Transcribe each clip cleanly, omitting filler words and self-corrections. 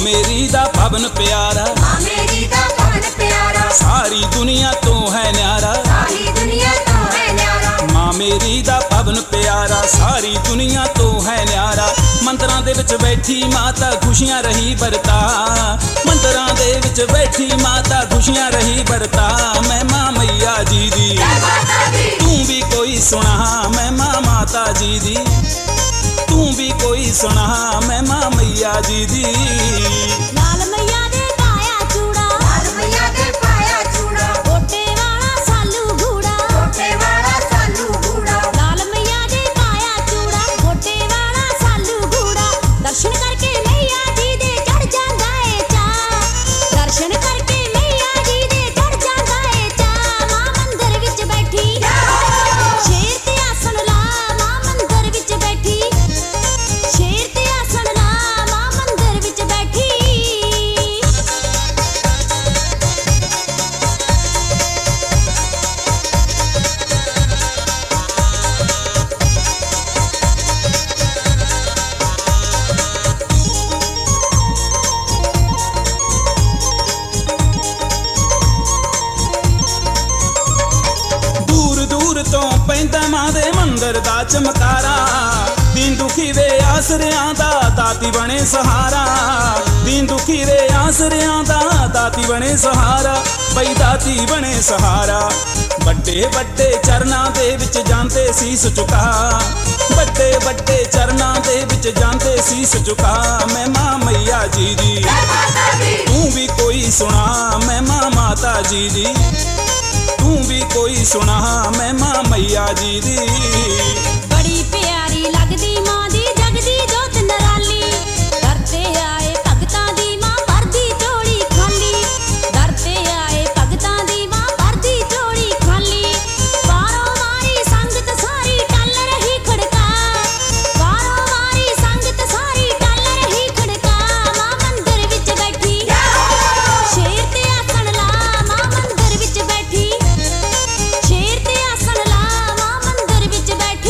मेरी दा भवन प्यारा, माँ मेरी दा भवन प्यारा, सारी दुनिया तो है न्यारा, सारी दुनिया तो है न्यारा। माँ मेरी दा भवन प्यारा, सारी दुनिया तो है न्यारा। मंदिरां दे विच बैठी माता खुशियां रही बरता, मंदिरां दे विच बैठी माता खुशियां रही बरता। मैं माँ मैया जी दी, जय माता दी, तू भी कोई सुना, मैं माँ माता जी दी, तू भी कोई सुना, मैं माँ मैया जी दी। लाल मैया दे पाया चूड़ा, लाल मैया दे पाया चूड़ा, गोटे वाला सालू घूड़ा, गोटे वाला सालू घूड़ा। लाल मैया दे पाया चूड़ा, गोटे वाला सालू घूड़ा। दर्शन करके मैया जी दे चढ़ जांदा ए चा, दर्शन करके मैया जी दे चढ़ जांदा ए चा। मां मंदिर विच बैठी, शेर ते आसन ला, मां मंदिर विच बैठी, शेर ते आसन ला, मां मंदिर विच बैठी। दूर दूर तो पैंदा मां दे मंदिर दा चमकारा, दीन दुखी वे आसरियां दा दाती बने सहारा, दीन दुखी वे आसरियां दा दाती बने सहारा, बई दाती बने सहारा। बड़े बड़े चरनां दे विच जांदे सीस झुका, बड़े बड़े चरनां दे विच जांदे सीस झुका। मैं मां मैया जी दी, जय माता दी, तू भी कोई सुना, मैं मां माता जी दी, तू भी कोई सुना, मैं मां मैया जी दी। बड़ी प्यारी लगदी मां दी जगदी जोत नराली, दर ते आए भगतां दी मां भरदी झोली खाली, दर ते आए भगतां दी मां भरदी झोली खाली। वारों वारी संगत सारी टल रही खड़का, वारों वारी संगत सारी टल रही खड़का। मां मंदिर विच बैठी, शेर ते आसन ला, मां मंदिर विच बैठी, शेर ते आसन ला, मां मंदिर विच बैठी।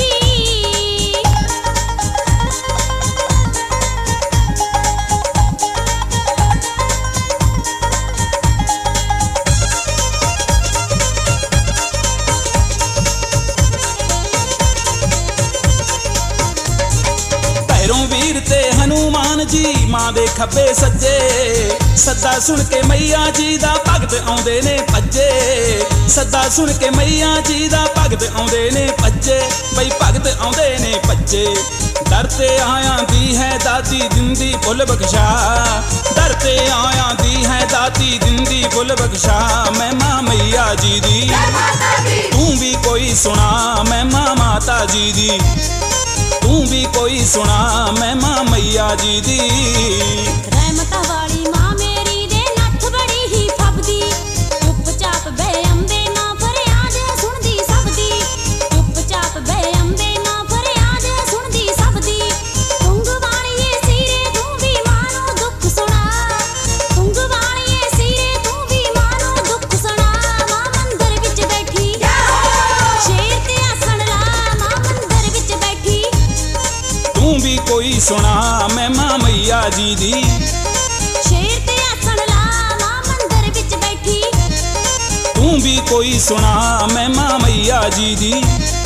भैरों वीर ते हनुमान जी मां दे खब्बे सज्जे, सद्दा सुन के मैया जी दा भगत आउंदे ने भज्जे, सद्दा सुन के मैया जी दा भगत आउंदे ने भज्जे, बई भगत आउंदे ने भज्जे। दर ते आयां दी है दाती दिंदी फुल बख्शा, दर ते आयां दी है दाती दिंदी फुल बख्शा। मैं मां मैया जी दी, जय माता दी, तू भी कोई सुना, मैं मां माता जी दी, तू भी कोई सुना, मैं मां मैया जी दी। रहमतां वाली मां मेरी दे नੱਠ बड़ी ही फबदी, चुपचाप बे अंबे मां फरियाद सुनदी सबदी, चुपचाप बे अंबे मां फरियाद सुनदी सबदी। तुंग वालिए सीरे तू भी मां नूं दुख सुना, तुंग वालिए सीरे तू भी मां नूं दुख सुना। मां मंदिर विच बैठी, शेर ते आसन ला, मां मंदिर विच बैठी, तू भी कोई सुना, मैं मां मैया जी दी, शेर ते आसन ला, मां मंदिर विच बैठी। तू भी कोई सुना, मैं मां मैया जी दी।